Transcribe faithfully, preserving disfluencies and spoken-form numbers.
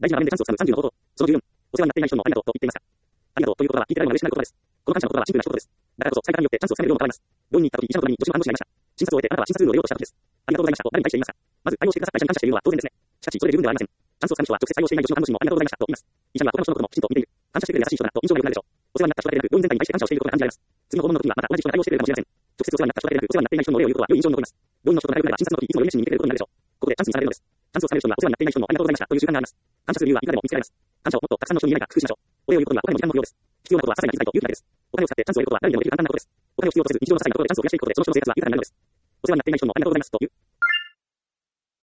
大事な場面でチャンスをつかむさんじゅうの方法。そのじゅうよん、お世話になっていない人にもありがとうと言っていますか。ありがとうという言葉は聞いてられるまで嬉しくなる言葉です。この感謝の言葉はシンプルな一言です。だからこそ使い方によってチャンスをつかめる量も変わります。病院に行った時、医者の言葉に助手の看護師がいました。診察を終えてあなたは診察ルールを利用した時です。ありがとうございましたと誰に対して言いますか。まず対応してくださった医者に感謝しているのは当然ですね。しかしそれで十分ではありません。チャンスをつかむ人は直接対応していない助手の看護師にもありがとうございましたと言います。医者には他の人のこともきちんと見ている。感謝してくれる優しい人だと印象が良くなるでしょう。お世話になった人だけでなく、病院全体に対して感謝をしていることが感じられます。次の訪問の時にはまた同じ人が対応してくれるかもしれません。直接お世話になった人だけでなく、お世話になっていない人のお礼を言うことは良い印象に残ります。病院の人と仲良くなれば診察の時いつもより熱心に見てくれることになるでしょう。ここでチャンスにされるのです。チャンスをつかめる人にはお世話になっていない人にもありがとうございましたという習慣があります。感謝する理由はいくらでも見つけられます。感謝をもっとたくさんの人に言えないか工夫しましょう。お礼を言うことにはお金も時間も必要です。必要なことは些細な気遣いと勇気だけです。お金を使ってチャンスを得ることは誰にでもできる簡単なことです。お金を必要とせず日常の些細なことでチャンスを増やしていくことでその人の生活は豊かになるのです。お世話になっていない人にもありがとうございますという